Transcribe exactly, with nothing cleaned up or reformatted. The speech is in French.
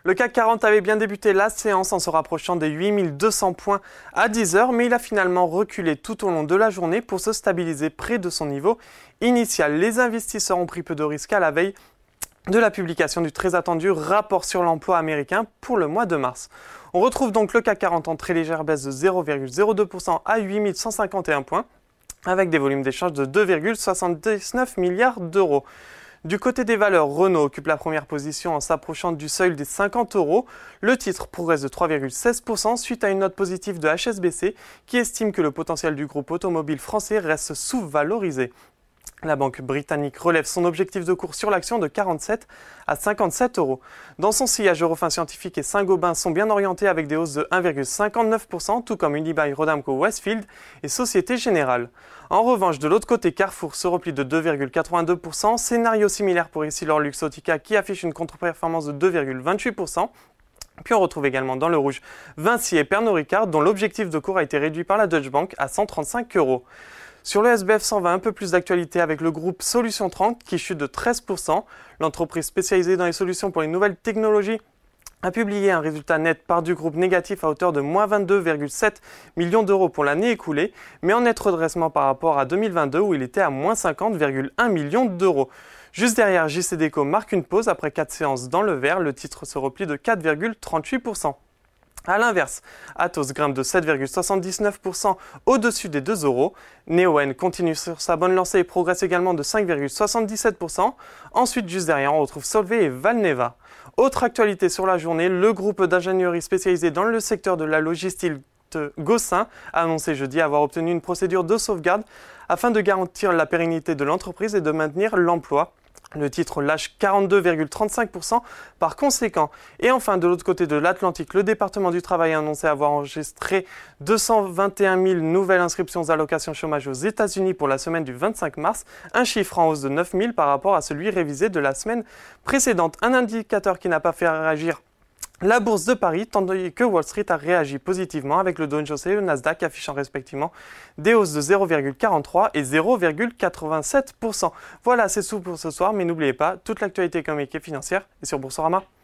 Le C A C quarante avait bien débuté la séance en se rapprochant des huit mille deux cents points à dix heures, mais il a finalement reculé tout au long de la journée pour se stabiliser près de son niveau initial. Les investisseurs ont pris peu de risques à la veille de la publication du très attendu rapport sur l'emploi américain pour le mois de mars. On retrouve donc le C A C quarante en très légère baisse de zéro virgule zéro deux pour cent à huit mille cent cinquante et un points, avec des volumes d'échange de deux virgule soixante-dix-neuf milliards d'euros. Du côté des valeurs, Renault occupe la première position en s'approchant du seuil des cinquante euros. Le titre progresse de trois virgule seize pour cent suite à une note positive de H S B C qui estime que le potentiel du groupe automobile français reste sous-valorisé. La banque britannique relève son objectif de cours sur l'action de quarante-sept à cinquante-sept euros. Dans son sillage, Eurofins Scientifique et Saint-Gobain sont bien orientés avec des hausses de un virgule cinquante-neuf pour cent, tout comme Unibail Rodamco Westfield et Société Générale. En revanche, de l'autre côté, Carrefour se replie de deux virgule quatre-vingt-deux pour cent, scénario similaire pour Essilor-Luxottica qui affiche une contre-performance de deux virgule vingt-huit pour cent. Puis on retrouve également dans le rouge Vinci et Pernod Ricard dont l'objectif de cours a été réduit par la Deutsche Bank à cent trente-cinq euros. Sur le S B F cent vingt, un peu plus d'actualité avec le groupe Solutions trente qui chute de treize pour cent. L'entreprise spécialisée dans les solutions pour les nouvelles technologies a publié un résultat net part du groupe négatif à hauteur de moins vingt-deux virgule sept millions d'euros pour l'année écoulée, mais en net redressement par rapport à deux mille vingt-deux où il était à moins cinquante virgule un millions d'euros. Juste derrière, J C Déco marque une pause après quatre séances dans le vert, le titre se replie de quatre virgule trente-huit pour cent. A l'inverse, Atos grimpe de sept virgule soixante-dix-neuf pour cent au-dessus des deux euros. Neoen continue sur sa bonne lancée et progresse également de cinq virgule soixante-dix-sept pour cent. Ensuite, juste derrière, on retrouve Solvay et Valneva. Autre actualité sur la journée, le groupe d'ingénierie spécialisé dans le secteur de la logistique Gossin a annoncé jeudi avoir obtenu une procédure de sauvegarde afin de garantir la pérennité de l'entreprise et de maintenir l'emploi. Le titre lâche quarante-deux virgule trente-cinq pour cent par conséquent. Et enfin, de l'autre côté de l'Atlantique, le département du travail a annoncé avoir enregistré deux cent vingt et un mille nouvelles inscriptions allocations chômage aux États-Unis pour la semaine du vingt-cinq mars, un chiffre en hausse de neuf mille par rapport à celui révisé de la semaine précédente. Un indicateur qui n'a pas fait réagir la bourse de Paris, tandis que Wall Street a réagi positivement avec le Dow Jones et le Nasdaq affichant respectivement des hausses de zéro virgule quarante-trois et zéro virgule quatre-vingt-sept pour cent. Voilà, c'est tout pour ce soir, mais n'oubliez pas, toute l'actualité économique et financière est sur Boursorama.